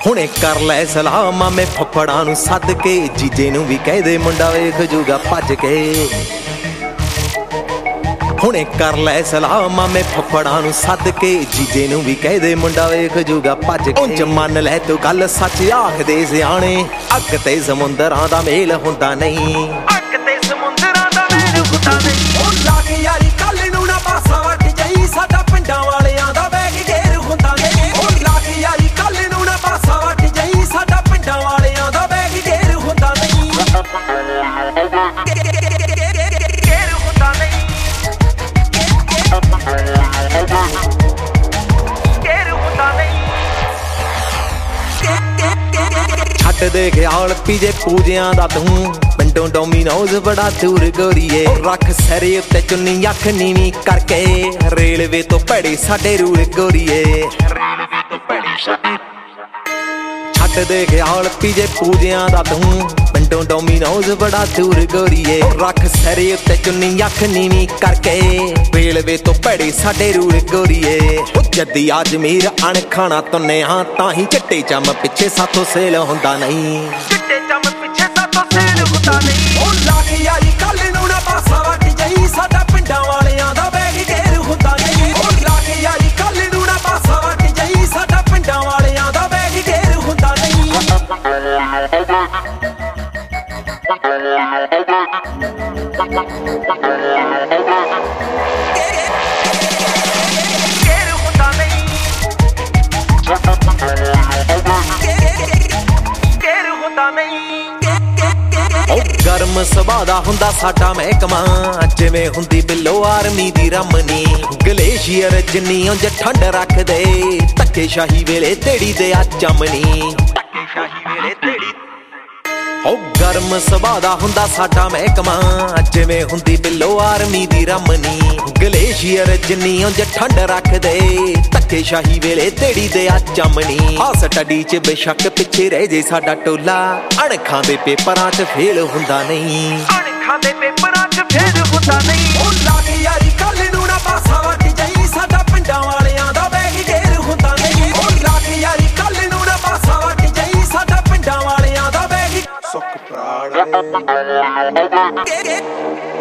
ਹੁਣੇ ਕਰ ਲੈ ਸਲਾਹ ਮਾਮੇ ਫੱਫੜਾਂ ਨੂੰ ਸੱਦ ਕੇ, ਜੀਜੇ ਨੂੰ ਵੀ ਕਹਿ ਦੇ ਮੁੰਡਾ ਵੇਖ ਜੂਗਾ ਭੱਜ ਕੇ। ਹੁਣੇ ਕਰ ਲੈ ਸਲਾਹ ਮਾਮੇ ਫੱਫੜਾਂ ਨੂੰ ਸੱਦ ਕੇ, ਜੀਜੇ ਨੂੰ ਵੀ ਕਹਿ ਦੇ ਮੁੰਡਾ ਵੇਖ ਜੂਗਾ ਭੱਜ ਕੇ। ਉਂਝ ਮੰਨ ਲੈ ਤੂੰ ਗੱਲ ਸੱਚ ਆਖਦੇ ਸਿਆਣੇ, ਅੱਗ ਤੇ ਸਮੁੰਦਰਾਂ ਦਾ ਮੇਲ ਹੁੰਦਾ ਨਹੀਂ, ਅੱਗ ਤੇ ਸਮੁੰਦਰਾਂ ਦਾ ਮੇਲ ਹੁੰਦਾ ਨਹੀਂ। ਉਹ ਲਾ ਕੇ ਯਾਰੀ ਕੱਲ ਨੂੰ ਨਾ ਪਾਸਾ ਵੱਟ ਜਾਈ, ਸਾਡਾ ਪਿੰਡਾਂ ਵਾਲਿਆਂ ਦਾ ਬੈਗ ਘੇਰ ਹੁੰਦਾ ਨਹੀਂ। ਉਹ ਲਾ ਕੇ ਯਾਰੀ ਕੱਲ ਨੂੰ ਨਾ ਪਾਸਾ ਵੱਟ ਜਾਈ, ਸਾਡਾ ਪਿੰਡਾਂ ਵਾਲਿਆਂ ਦਾ ਬੈਗ ਘੇਰ ਹੁੰਦਾ ਨਹੀਂ, ਘੇਰ ਹੁੰਦਾ ਨਹੀਂ, ਘੇਰ ਹੁੰਦਾ ਨਹੀਂ। ਛੱਡ ਦੇ ਖਿਆਲ ਪੀਜੇ ਪੂਜਿਆਂ ਦਾ ਤੂੰ, ਪਿੰਡੋਂ ਡੋਮੀਨੋਜ਼ ਬੜਾ ਦੂਰ ਗੋਰੀਏ। ਰੱਖ ਸਿਰੇ ਉੱਤੇ ਚੁੰਨੀ ਅੱਖ ਨੀਵੀਂ ਕਰਕੇ, ਰੇਲਵੇ ਤੋਂ ਭੈੜੇ ਸਾਡੇ ਰੂਲ ਗੋਰੀਏ, ਰੇਲਵੇ ਤੋਂ ਭੈੜੇ ਸਾਡੇ। ਛੱਡ ਦੇ ਖਿਆਲ ਪੀਜੇ ਪੂਜਿਆਂ ਦਾ ਤੂੰ, ਪਿੰਡੋਂ ਡੋਮੀਨੋਜ਼ ਬੜਾ ਦੂਰ ਗੋਰੀਏ। ਰੱਖ ਸਿਰੇ ਉੱਤੇ ਚੁੰਨੀ ਅੱਖ ਨੀਵੀਂ ਕਰਕੇ, ਰੇਲਵੇ ਤੋਂ ਭੈੜੇ ਸਾਡੇ ਰੂਲ ਗੋਰੀਏ। ਉਹ ਜੱਦੀ ਅਜਮੀਰ ਅਣਖਾਣਾ ਤੁੰਨੇ ਹਾਂ, ਤਾਂ ਹੀ ਚਿੱਟੇ ਚੰਮ ਪਿੱਛੇ ਸਾਥੋਂ ਸੇਲ ਹੁੰਦਾ ਨਹੀਂ, ਚਿੱਟੇ ਚੰਮ ਪਿੱਛੇ ਸਾਥੋਂ ਸੇਲ ਹੁੰਦਾ ਨਹੀਂ। ਉਹ ਲਾ ਕੇ ਯਾਰੀ ਕੱਲ ਨੂੰ ਨਾ ਪਾਸਾ ਵੱਟ ਜਾਈ, ਸਾਡਾ ਪਿੰਡਾਂ ਵਾਲਿਆਂ ਦਾ ਬੈਗ ਘੇਰ ਹੁੰਦਾ ਨਹੀਂ। ਉਹ ਲਾ ਕੇ ਯਾਰੀ ਕੱਲ ਨੂੰ ਨਾ ਪਾਸਾ ਵੱਟ ਜਾਈ, ਸਾਡਾ ਪਿੰਡਾਂ ਵਾਲਿਆਂ ਦਾ ਬੈਗ ਘੇਰ ਹੁੰਦਾ ਨਹੀਂ, ਘੇਰ ਹੁੰਦਾ ਨਹੀਂ, ਘੇਰ ਹੁੰਦਾ ਨਹੀਂ। ਉਹ ਗਰਮ ਸੁਭਾਅ ਦਾ ਹੁੰਦਾ ਸਾਡਾ ਮਹਿਕਮਾ, ਜਿਵੇਂ ਹੁੰਦੀ ਬਿੱਲੋ ਆਰਮੀ ਦੀ ਰਮਨੀ। ਗਲੇਸ਼ੀਅਰ ਜਿੰਨੀ ਉਂਝ ਠੰਡ ਰੱਖਦੇ, ਧੱਕੇਸ਼ਾਹੀ ਵੇਲੇ ਤੇੜੀ ਦੇ ਆ ਚਮਨੀ, ਧੱਕੇਸ਼ਾਹੀ ਵੇਲੇ ਤੇੜੀ। ਉਹ ਗਰਮ ਸੁਭਾਅ ਦਾ ਹੁੰਦਾ ਸਾਡਾ ਮਹਿਕਮਾ, ਜਿਵੇਂ ਹੁੰਦੀ ਬਿੱਲੋ ਆਰਮੀ ਦੀ ਰਮਨੀ। ਗਲੇਸ਼ੀਅਰ ਜਿੰਨੀ ਉਂਝ ਠੰਡ ਰੱਖਦੇ, ਧੱਕੇਸ਼ਾਹੀ ਵੇਲੇ ਤੇੜੀ ਦੇ ਆ ਚਮਨੀ। ਆ ਸਟੱਡੀ ਚ ਬੇਸ਼ੱਕ ਪਿੱਛੇ ਰਹਿ ਜੇ ਸਾਡਾ ਟੋਲਾ, ਅਣਖਾਂ ਦੇ ਪੇਪਰਾਂ ਚ ਫੇਲ ਹੁੰਦਾ ਨਹੀਂ, ਅਣਖਾਂ ਦੇ ਪੇਪਰਾਂ ਚ ਫੇਲ ਹੁੰਦਾ ਨਹੀਂ। ਉਹ ਲਾ ਕੇ ਯਾਰੀ ਕੱਲ ਨੂੰ ਨਾ ਪਾਸਾ ਵੱਟ ਜਾਈ, ਸਾਡਾ ਪਿੰਡਾਂ ਵਾਲਿਆਂ ਦਾ ਬੈਗ ਘੇਰ ਹੁੰਦਾ ਨਹੀਂ। ਉਹ ਲਾ ਕੇ ਯਾਰੀ ਕੱਲ ਨੂੰ ਨਾ ਪਾਸਾ ਵੱਟ ਜਾਈ, ਸਾਡਾ ਪਿੰਡਾਂ ਵਾਲਿਆਂ ਦਾ ਬੈਗ ਸੁੱਕ ਪ੍ਰਾਣ।